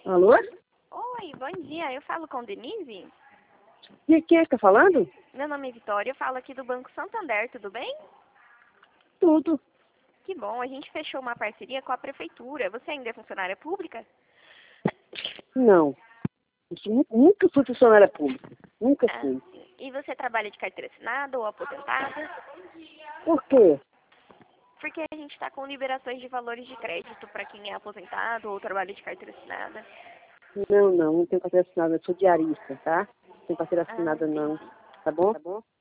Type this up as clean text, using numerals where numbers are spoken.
Alô? Oi, bom dia. Eu falo com Denise? E quem é que tá falando? Meu nome é Vitória, eu falo aqui do Banco Santander, tudo bem? Tudo. Que bom, a gente fechou uma parceria com a prefeitura. Você ainda é funcionária pública? Não. Nunca fui funcionária pública. Nunca Ah, fui. sim. E você trabalha de carteira assinada ou aposentada? Por quê? Porque a gente está com liberações de valores de crédito para quem é aposentado ou trabalha de carteira assinada. Não tenho carteira assinada. Eu sou diarista, tá? Não tenho carteira Ah, assinada, não. entendi. Tá bom?